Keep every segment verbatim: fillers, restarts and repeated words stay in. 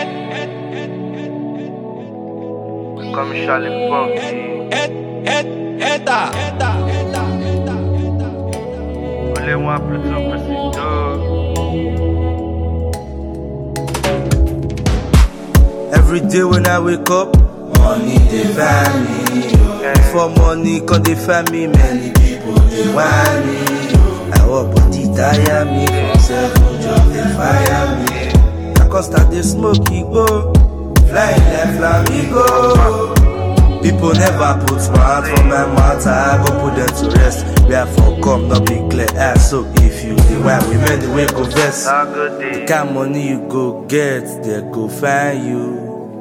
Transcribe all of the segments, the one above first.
Comme Charlie Puffy. Voulez-moi plutôt préciso. Every day when I wake up, money they find me. For money, cause they find me. Many people they want me. I work but they tire me. From seven jobs they fire me. I can't start the smoke, go flying like flamingo. People never put smart for my matter. I go put them to rest. Where for come, not be clear. Ah, so if you the why we made the way go vest. The kind of money you go get, they go find you.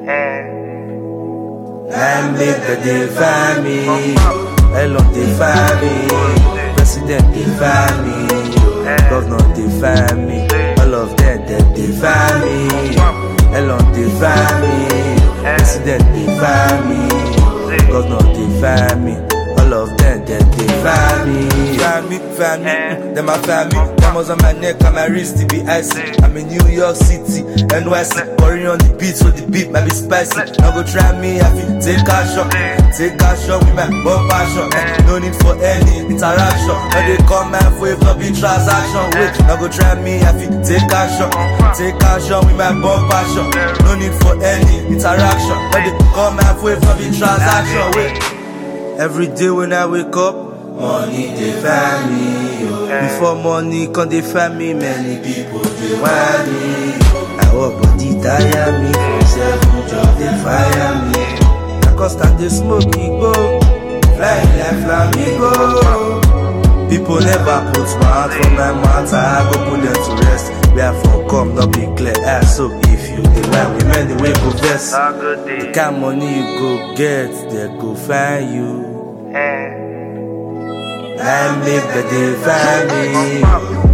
And make that they find me. Elon they find me. President they find me. Governor they find me. All of them that they find me. Elon they find me. President they find me. Governor they find me. All of them that they find me. Find me, find me, mm, them a find me. Diamonds on my neck and my wrist to be icy. I'm in New York City, N Y C. Pouring on the beat so the beat might be spicy. Now go try me, I feel take a shot. Take a shot with my bumper shot. No need for any interaction. Now they come my way, not be transaction. Wait, now go try me, I feel take a shot. Take a shot with my bumper shot. No need for any interaction. Now they come my way, not be transaction. Wait. Every day when I wake up, money they find me. Oh. Before money come they find me. Many people they want me. I work but they tire me. From seven jobs they fire me. I can't stand the smoke, go flying like flamingo. People never put smart for my matter. I go put them to rest. Where for come not be clear. Ah, so if you the why we made the way go vest. The kind of money you go get, they go find you. And make that they find me.